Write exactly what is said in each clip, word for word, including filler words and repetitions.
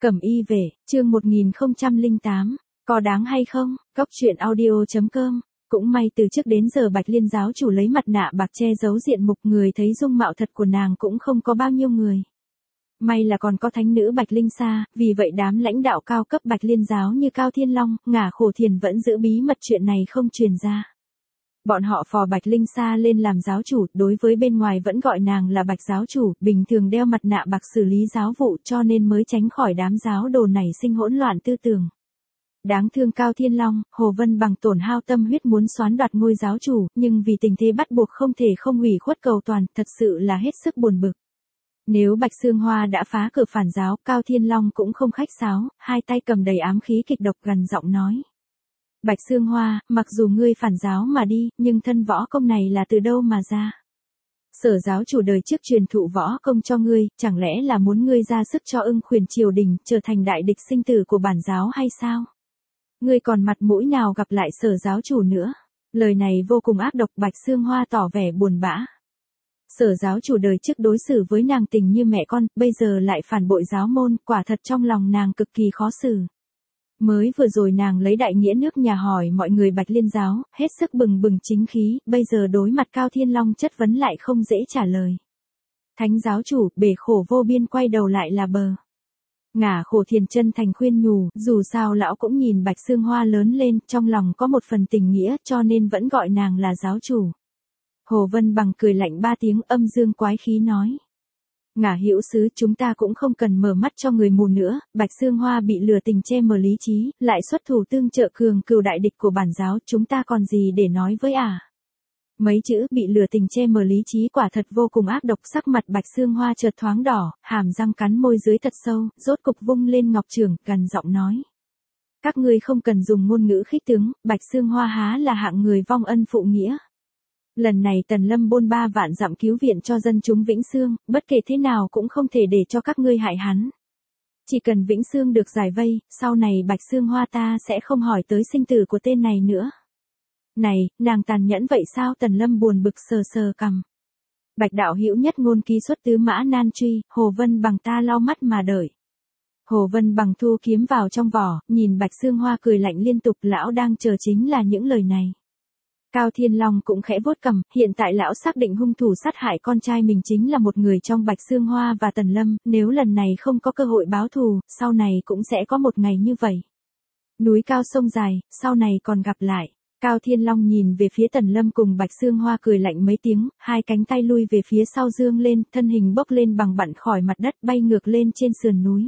Cẩm y về, chương một nghìn không trăm lẻ tám, có đáng hay không? Cóc truyện audio chấm com. Cũng may từ trước đến giờ Bạch Liên giáo chủ lấy mặt nạ bạc che giấu diện mục, người thấy dung mạo thật của nàng cũng không có bao nhiêu người. May là còn có thánh nữ Bạch Linh Sa, vì vậy đám lãnh đạo cao cấp Bạch Liên giáo như Cao Thiên Long, Ngả Khổ Thiền vẫn giữ bí mật chuyện này không truyền ra. Bọn họ phò Bạch Linh Sa lên làm giáo chủ, đối với bên ngoài vẫn gọi nàng là Bạch giáo chủ, bình thường đeo mặt nạ bạc xử lý giáo vụ, cho nên mới tránh khỏi đám giáo đồ này sinh hỗn loạn tư tưởng. Đáng thương Cao Thiên Long, Hồ Vân Bằng tổn hao tâm huyết muốn soán đoạt ngôi giáo chủ, nhưng vì tình thế bắt buộc không thể không ủy khuất cầu toàn, thật sự là hết sức buồn bực. Nếu Bạch Sương Hoa đã phá cửa phản giáo, Cao Thiên Long cũng không khách sáo, hai tay cầm đầy ám khí kịch độc gằn giọng nói. Bạch Sương Hoa, mặc dù ngươi phản giáo mà đi, nhưng thân võ công này là từ đâu mà ra? Sở giáo chủ đời trước truyền thụ võ công cho ngươi, chẳng lẽ là muốn ngươi ra sức cho Ưng Khuyển triều đình, trở thành đại địch sinh tử của bản giáo hay sao? Ngươi còn mặt mũi nào gặp lại sở giáo chủ nữa? Lời này vô cùng ác độc, Bạch Sương Hoa tỏ vẻ buồn bã. Sở giáo chủ đời trước đối xử với nàng tình như mẹ con, bây giờ lại phản bội giáo môn, quả thật trong lòng nàng cực kỳ khó xử. Mới vừa rồi nàng lấy đại nghĩa nước nhà hỏi mọi người Bạch Liên giáo, hết sức bừng bừng chính khí, bây giờ đối mặt Cao Thiên Long chất vấn lại không dễ trả lời. Thánh giáo chủ, bể khổ vô biên quay đầu lại là bờ. Ngả Khổ Thiền chân thành khuyên nhủ, dù sao lão cũng nhìn Bạch Sương Hoa lớn lên, trong lòng có một phần tình nghĩa, cho nên vẫn gọi nàng là giáo chủ. Hồ Vân Bằng cười lạnh ba tiếng, âm dương quái khí nói. Ngả hữu sứ, chúng ta cũng không cần mở mắt cho người mù nữa, Bạch Sương Hoa bị lừa tình che mờ lý trí, lại xuất thủ tương trợ cường cừu đại địch của bản giáo, chúng ta còn gì để nói với ả. À? Mấy chữ bị lừa tình che mờ lý trí quả thật vô cùng ác độc, sắc mặt Bạch Sương Hoa chợt thoáng đỏ, hàm răng cắn môi dưới thật sâu, rốt cục vung lên ngọc trường, gằn giọng nói. Các ngươi không cần dùng ngôn ngữ khích tướng, Bạch Sương Hoa há là hạng người vong ân phụ nghĩa. Lần này Tần Lâm bôn ba vạn dặm cứu viện cho dân chúng Vĩnh Xương, bất kể thế nào cũng không thể để cho các ngươi hại hắn. Chỉ cần Vĩnh Xương được giải vây, sau này Bạch Sương Hoa ta sẽ không hỏi tới sinh tử của tên này nữa. Này, nàng tàn nhẫn vậy sao? Tần Lâm buồn bực sờ sờ cằm. Bạch đạo hữu nhất ngôn ký xuất tứ mã nan truy, Hồ Vân Bằng ta lau mắt mà đợi. Hồ Vân Bằng thu kiếm vào trong vỏ, nhìn Bạch Sương Hoa cười lạnh liên tục, lão đang chờ chính là những lời này. Cao Thiên Long cũng khẽ vuốt cằm, hiện tại lão xác định hung thủ sát hại con trai mình chính là một người trong Bạch Sương Hoa và Tần Lâm, nếu lần này không có cơ hội báo thù, sau này cũng sẽ có một ngày như vậy. Núi cao sông dài, sau này còn gặp lại. Cao Thiên Long nhìn về phía Tần Lâm cùng Bạch Sương Hoa cười lạnh mấy tiếng, hai cánh tay lui về phía sau dương lên, thân hình bốc lên bằng bặn khỏi mặt đất bay ngược lên trên sườn núi.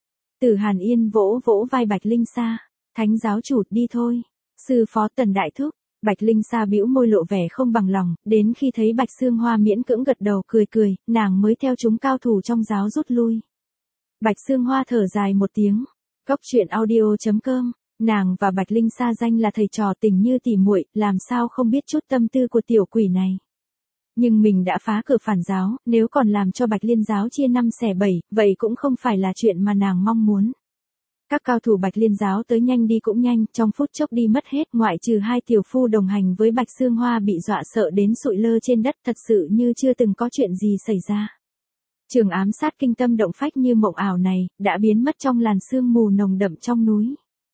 Tử Hàn Yên vỗ vỗ vai Bạch Linh Sa, thánh giáo chủ đi thôi, sư phó Tần đại thúc. Bạch Linh Sa bĩu môi lộ vẻ không bằng lòng, đến khi thấy Bạch Sương Hoa miễn cưỡng gật đầu cười cười, nàng mới theo chúng cao thủ trong giáo rút lui. Bạch Sương Hoa thở dài một tiếng. Cóc truyện audio chấm com, nàng và Bạch Linh Sa danh là thầy trò tình như tỉ muội, làm sao không biết chút tâm tư của tiểu quỷ này. Nhưng mình đã phá cửa phản giáo, nếu còn làm cho Bạch Liên giáo chia năm xẻ bảy, vậy cũng không phải là chuyện mà nàng mong muốn. Các cao thủ Bạch Liên giáo tới nhanh đi cũng nhanh, trong phút chốc đi mất hết, ngoại trừ hai tiểu phu đồng hành với Bạch Sương Hoa bị dọa sợ đến sụi lơ trên đất, thật sự như chưa từng có chuyện gì xảy ra. Trường ám sát kinh tâm động phách như mộng ảo này, đã biến mất trong làn sương mù nồng đậm trong núi.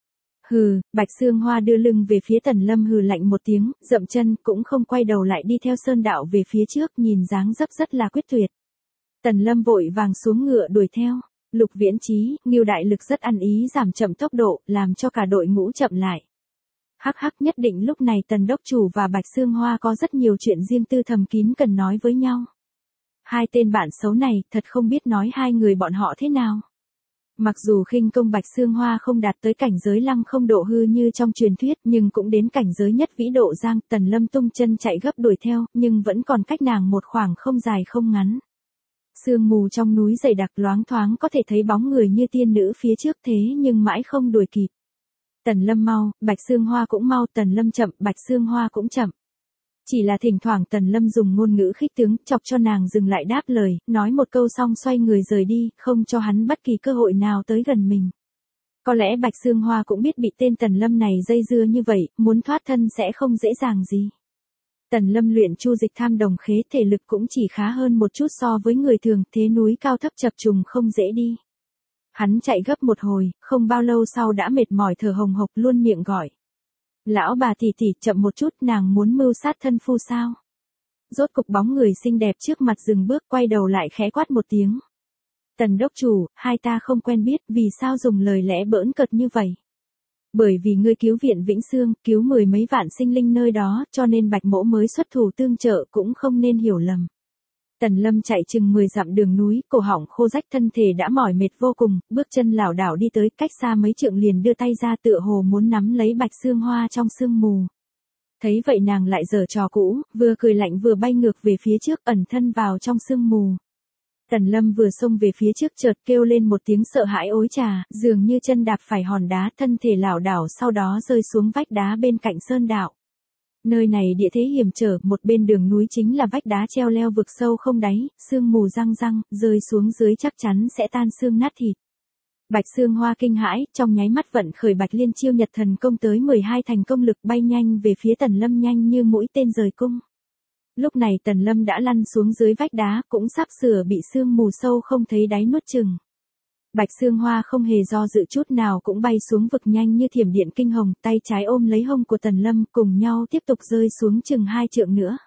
Hừ, Bạch Sương Hoa đưa lưng về phía Tần Lâm hừ lạnh một tiếng, dậm chân, cũng không quay đầu lại đi theo sơn đạo về phía trước, nhìn dáng dấp rất là quyết tuyệt. Tần Lâm vội vàng xuống ngựa đuổi theo. Lục Viễn Chí, Ngưu đại lực rất ăn ý giảm chậm tốc độ, làm cho cả đội ngũ chậm lại. Hắc hắc, nhất định lúc này Tần đốc chủ và Bạch Sương Hoa có rất nhiều chuyện riêng tư thầm kín cần nói với nhau. Hai tên bạn xấu này, thật không biết nói hai người bọn họ thế nào. Mặc dù khinh công Bạch Sương Hoa không đạt tới cảnh giới lăng không độ hư như trong truyền thuyết, nhưng cũng đến cảnh giới nhất vĩ độ giang. Tần Lâm tung chân chạy gấp đuổi theo, nhưng vẫn còn cách nàng một khoảng không dài không ngắn. Sương mù trong núi dày đặc loáng thoáng có thể thấy bóng người như tiên nữ phía trước, thế nhưng mãi không đuổi kịp. Tần Lâm mau, Bạch Sương Hoa cũng mau, Tần Lâm chậm, Bạch Sương Hoa cũng chậm. Chỉ là thỉnh thoảng Tần Lâm dùng ngôn ngữ khích tướng, chọc cho nàng dừng lại đáp lời, nói một câu xong xoay người rời đi, không cho hắn bất kỳ cơ hội nào tới gần mình. Có lẽ Bạch Sương Hoa cũng biết bị tên Tần Lâm này dây dưa như vậy, muốn thoát thân sẽ không dễ dàng gì. Tần Lâm luyện chu dịch tham đồng khế, thể lực cũng chỉ khá hơn một chút so với người thường, thế núi cao thấp chập trùng không dễ đi. Hắn chạy gấp một hồi, không bao lâu sau đã mệt mỏi thở hồng hộc luôn miệng gọi. Lão bà tỷ tỷ, chậm một chút, nàng muốn mưu sát thân phu sao? Rốt cục bóng người xinh đẹp trước mặt dừng bước, quay đầu lại khẽ quát một tiếng. Tần đốc chủ, hai ta không quen biết, vì sao dùng lời lẽ bỡn cợt như vậy? Bởi vì ngươi cứu viện Vĩnh Xương, cứu mười mấy vạn sinh linh nơi đó, cho nên Bạch Mỗ mới xuất thủ tương trợ, cũng không nên hiểu lầm. Tần Lâm chạy chừng mười dặm đường núi, cổ họng khô rách, thân thể đã mỏi mệt vô cùng, bước chân lảo đảo đi tới, cách xa mấy trượng liền đưa tay ra tựa hồ muốn nắm lấy Bạch Xương Hoa trong sương mù. Thấy vậy nàng lại giở trò cũ, vừa cười lạnh vừa bay ngược về phía trước, ẩn thân vào trong sương mù. Tần Lâm vừa xông về phía trước chợt kêu lên một tiếng sợ hãi ối trà, dường như chân đạp phải hòn đá, thân thể lảo đảo sau đó rơi xuống vách đá bên cạnh sơn đạo. Nơi này địa thế hiểm trở, một bên đường núi chính là vách đá treo leo vực sâu không đáy, sương mù răng răng, rơi xuống dưới chắc chắn sẽ tan xương nát thịt. Bạch Xương Hoa kinh hãi, trong nháy mắt vận khởi Bạch Liên Chiêu Nhật Thần Công tới mười hai thành công lực bay nhanh về phía Tần Lâm nhanh như mũi tên rời cung. Lúc này Tần Lâm đã lăn xuống dưới vách đá, cũng sắp sửa bị sương mù sâu không thấy đáy nuốt chừng. Bạch Xương Hoa không hề do dự chút nào cũng bay xuống vực nhanh như thiểm điện kinh hồng, tay trái ôm lấy hông của Tần Lâm cùng nhau tiếp tục rơi xuống chừng hai trượng nữa.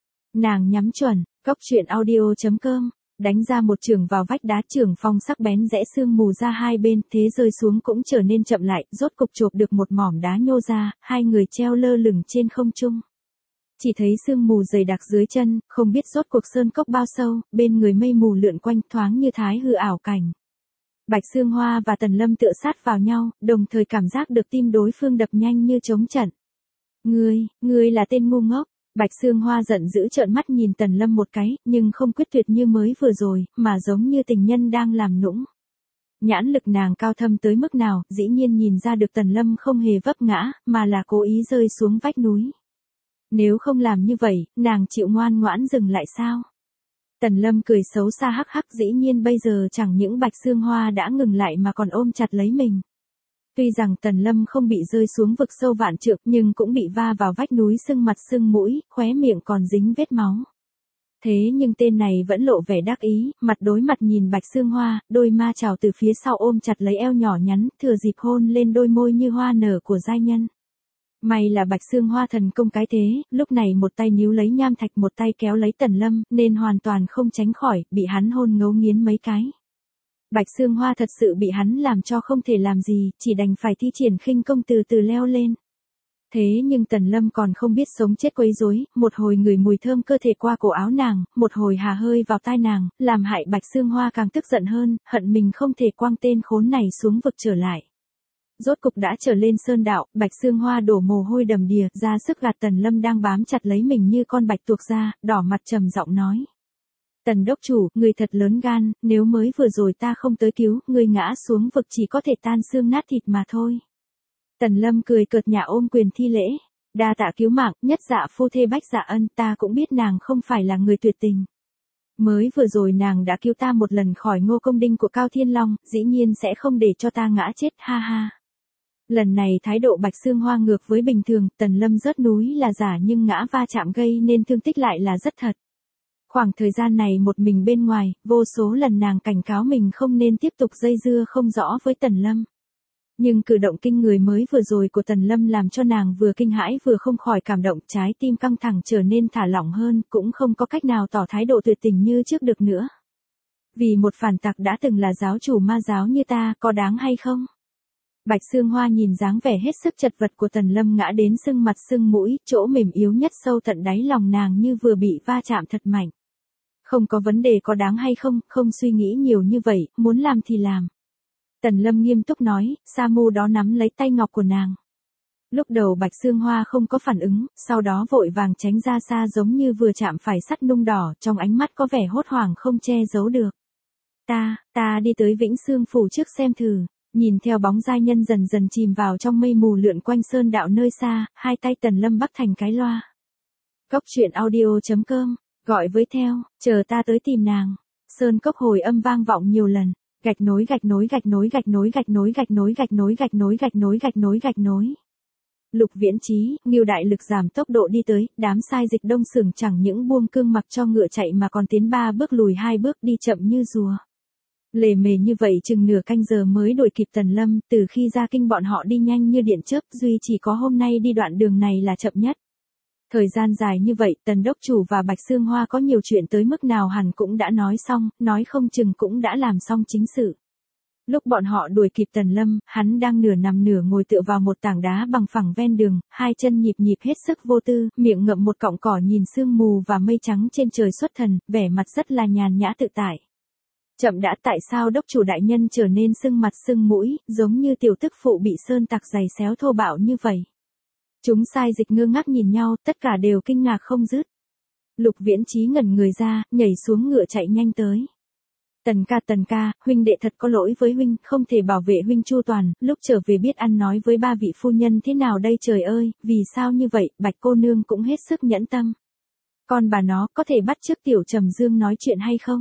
Nàng nhắm chuẩn, góc truyện audio chấm com, đánh ra một chưởng vào vách đá, chưởng phong sắc bén rẽ sương mù ra hai bên, thế rơi xuống cũng trở nên chậm lại, rốt cục chộp được một mỏm đá nhô ra, hai người treo lơ lửng trên không trung. Chỉ thấy sương mù dày đặc dưới chân, không biết rốt cuộc sơn cốc bao sâu, bên người mây mù lượn quanh thoáng như thái hư ảo cảnh. Bạch Xương Hoa và Tần Lâm tựa sát vào nhau, đồng thời cảm giác được tim đối phương đập nhanh như trống trận. Ngươi, ngươi là tên ngu ngốc. Bạch Xương Hoa giận dữ trợn mắt nhìn Tần Lâm một cái, nhưng không quyết tuyệt như mới vừa rồi, mà giống như tình nhân đang làm nũng. Nhãn lực nàng cao thâm tới mức nào, dĩ nhiên nhìn ra được Tần Lâm không hề vấp ngã, mà là cố ý rơi xuống vách núi. Nếu không làm như vậy, nàng chịu ngoan ngoãn dừng lại sao? Tần Lâm cười xấu xa hắc hắc, dĩ nhiên bây giờ chẳng những Bạch Xương Hoa đã ngừng lại mà còn ôm chặt lấy mình. Tuy rằng Tần Lâm không bị rơi xuống vực sâu vạn trượng, nhưng cũng bị va vào vách núi sưng mặt sưng mũi, khóe miệng còn dính vết máu. Thế nhưng tên này vẫn lộ vẻ đắc ý, mặt đối mặt nhìn Bạch Xương Hoa, đôi ma trào từ phía sau ôm chặt lấy eo nhỏ nhắn, thừa dịp hôn lên đôi môi như hoa nở của giai nhân. May là Bạch Xương Hoa thần công cái thế, lúc này một tay níu lấy nham thạch, một tay kéo lấy Tần Lâm, nên hoàn toàn không tránh khỏi, bị hắn hôn ngấu nghiến mấy cái. Bạch Xương Hoa thật sự bị hắn làm cho không thể làm gì, chỉ đành phải thi triển khinh công từ từ leo lên. Thế nhưng Tần Lâm còn không biết sống chết quấy rối, một hồi ngửi mùi thơm cơ thể qua cổ áo nàng, một hồi hà hơi vào tai nàng, làm hại Bạch Xương Hoa càng tức giận hơn, hận mình không thể quăng tên khốn này xuống vực trở lại. Rốt cục đã trở lên sơn đạo, Bạch Xương Hoa đổ mồ hôi đầm đìa, ra sức gạt Tần Lâm đang bám chặt lấy mình như con bạch tuộc ra, đỏ mặt trầm giọng nói. Tần đốc chủ, người thật lớn gan, nếu mới vừa rồi ta không tới cứu, người ngã xuống vực chỉ có thể tan xương nát thịt mà thôi. Tần Lâm cười cợt nhả ôm quyền thi lễ. Đa tạ cứu mạng, nhất dạ phu thê bách dạ ân, ta cũng biết nàng không phải là người tuyệt tình. Mới vừa rồi nàng đã cứu ta một lần khỏi ngô công đinh của Cao Thiên Long, dĩ nhiên sẽ không để cho ta ngã chết, ha ha. Lần này thái độ Bạch Xương Hoa ngược với bình thường, Tần Lâm rớt núi là giả nhưng ngã va chạm gây nên thương tích lại là rất thật. Khoảng thời gian này một mình bên ngoài, vô số lần nàng cảnh cáo mình không nên tiếp tục dây dưa không rõ với Tần Lâm. Nhưng cử động kinh người mới vừa rồi của Tần Lâm làm cho nàng vừa kinh hãi vừa không khỏi cảm động, trái tim căng thẳng trở nên thả lỏng hơn, cũng không có cách nào tỏ thái độ tuyệt tình như trước được nữa. Vì một phản tặc đã từng là giáo chủ ma giáo như ta, có đáng hay không? Bạch Xương Hoa nhìn dáng vẻ hết sức chật vật của Tần Lâm ngã đến sưng mặt sưng mũi, chỗ mềm yếu nhất sâu tận đáy lòng nàng như vừa bị va chạm thật mạnh. Không có vấn đề có đáng hay không, không suy nghĩ nhiều như vậy, muốn làm thì làm. Tần Lâm nghiêm túc nói, Sa Mu đó nắm lấy tay ngọc của nàng. Lúc đầu Bạch Xương Hoa không có phản ứng, sau đó vội vàng tránh ra xa giống như vừa chạm phải sắt nung đỏ, trong ánh mắt có vẻ hốt hoảng không che giấu được. Ta, ta đi tới Vĩnh Xương phủ trước xem thử. Nhìn theo bóng giai nhân dần dần chìm vào trong mây mù lượn quanh sơn đạo nơi xa, hai tay Tần Lâm bắt thành cái loa. Góc truyện audio chấm com, gọi với theo, chờ ta tới tìm nàng. Sơn cốc hồi âm vang vọng nhiều lần, gạch nối gạch nối gạch nối gạch nối gạch nối gạch nối gạch nối gạch nối gạch nối gạch nối gạch nối. Lục Viễn Chí, Ngưu đại lực giảm tốc độ đi tới, đám sai dịch đông sừng chẳng những buông cương mặc cho ngựa chạy mà còn tiến ba bước lùi hai bước đi chậm như rùa. Lề mề như vậy chừng nửa canh giờ mới đuổi kịp Tần Lâm, từ khi ra kinh bọn họ đi nhanh như điện chớp, duy chỉ có hôm nay đi đoạn đường này là chậm nhất. Thời gian dài như vậy, Tần đốc chủ và Bạch Sương Hoa có nhiều chuyện tới mức nào hẳn cũng đã nói xong, nói không chừng cũng đã làm xong chính sự. Lúc bọn họ đuổi kịp Tần Lâm, hắn đang nửa nằm nửa ngồi tựa vào một tảng đá bằng phẳng ven đường, hai chân nhịp nhịp hết sức vô tư, miệng ngậm một cọng cỏ nhìn sương mù và mây trắng trên trời xuất thần, vẻ mặt rất là nhàn nhã tự tại. Chậm đã, tại sao đốc chủ đại nhân trở nên sưng mặt sưng mũi, giống như tiểu tức phụ bị sơn tặc giày xéo thô bạo như vậy? Chúng sai dịch ngơ ngác nhìn nhau, tất cả đều kinh ngạc không dứt. Lục Viễn Chí ngẩn người ra, nhảy xuống ngựa chạy nhanh tới. Tần ca tần ca, huynh đệ thật có lỗi với huynh, không thể bảo vệ huynh chu toàn, lúc trở về biết ăn nói với ba vị phu nhân thế nào đây trời ơi, vì sao như vậy, Bạch cô nương cũng hết sức nhẫn tâm. Con bà nó có thể bắt chước tiểu Trầm Dương nói chuyện hay không?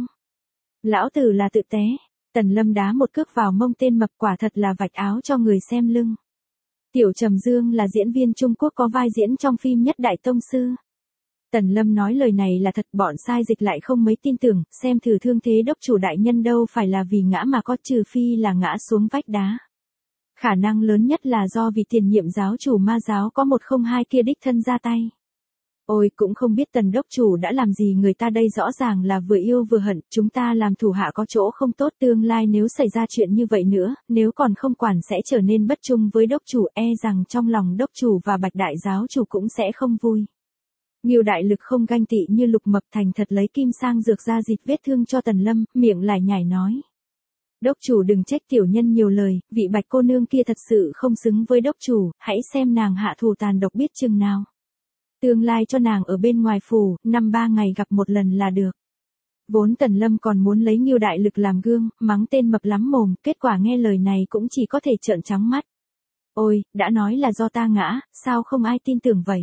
Lão tử là tự té. Tần Lâm đá một cước vào mông tên mập, quả thật là vạch áo cho người xem lưng. Tiểu Trầm Dương là diễn viên Trung Quốc có vai diễn trong phim Nhất Đại Tông Sư. Tần Lâm nói lời này là thật, bọn sai dịch lại không mấy tin tưởng, xem thử thương thế đốc chủ đại nhân đâu phải là vì ngã mà có, trừ phi là ngã xuống vách đá. Khả năng lớn nhất là do vì tiền nhiệm giáo chủ ma giáo có một không hai kia đích thân ra tay. Ôi, cũng không biết Tần đốc chủ đã làm gì người ta đây, rõ ràng là vừa yêu vừa hận, chúng ta làm thủ hạ có chỗ không tốt, tương lai nếu xảy ra chuyện như vậy nữa, nếu còn không quản sẽ trở nên bất trung với đốc chủ, e rằng trong lòng đốc chủ và Bạch đại giáo chủ cũng sẽ không vui. Ngưu đại lực không ganh tị như Lục Mập, thành thật lấy kim sang dược ra dịt vết thương cho Tần Lâm, miệng lại nhảy nói. Đốc chủ đừng trách tiểu nhân nhiều lời, vị Bạch cô nương kia thật sự không xứng với đốc chủ, hãy xem nàng hạ thù tàn độc biết chừng nào. Tương lai cho nàng ở bên ngoài phủ, năm ba ngày gặp một lần là được. Vốn Tần Lâm còn muốn lấy Ngưu đại lực làm gương, mắng tên mập lắm mồm, kết quả nghe lời này cũng chỉ có thể trợn trắng mắt. Ôi, đã nói là do ta ngã, sao không ai tin tưởng vậy?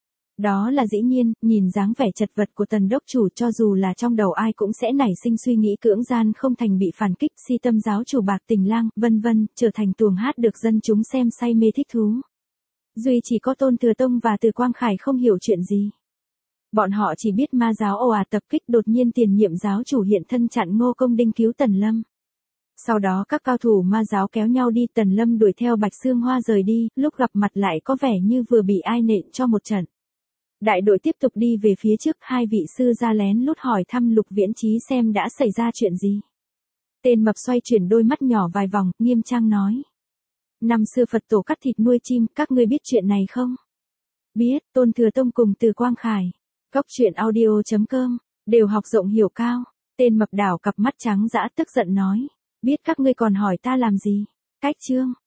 Đó là dĩ nhiên, nhìn dáng vẻ chật vật của Tần đốc chủ cho dù là trong đầu ai cũng sẽ nảy sinh suy nghĩ cưỡng gian không thành bị phản kích, si tâm giáo chủ Bạc Tình Lang, vân vân, trở thành tuồng hát được dân chúng xem say mê thích thú. Duy chỉ có Tôn Thừa Tông và Từ Quang Khải không hiểu chuyện gì. Bọn họ chỉ biết ma giáo ồ ạt tập kích, đột nhiên tiền nhiệm giáo chủ hiện thân chặn Ngô Công Đinh cứu Tần Lâm. Sau đó các cao thủ ma giáo kéo nhau đi, Tần Lâm đuổi theo Bạch Sương Hoa rời đi, lúc gặp mặt lại có vẻ như vừa bị ai nện cho một trận. Đại đội tiếp tục đi về phía trước, hai vị sư ra lén lút hỏi thăm Lục Viễn Chí xem đã xảy ra chuyện gì. Tên mập xoay chuyển đôi mắt nhỏ vài vòng, nghiêm trang nói. Năm xưa Phật tổ cắt thịt nuôi chim, các ngươi biết chuyện này không? Biết, Tôn Thừa Tông cùng Từ Quang Khải. Góc truyện audio chấm com, đều học rộng hiểu cao. Tên mập đảo cặp mắt trắng dã tức giận nói. Biết các ngươi còn hỏi ta làm gì? Cách chương.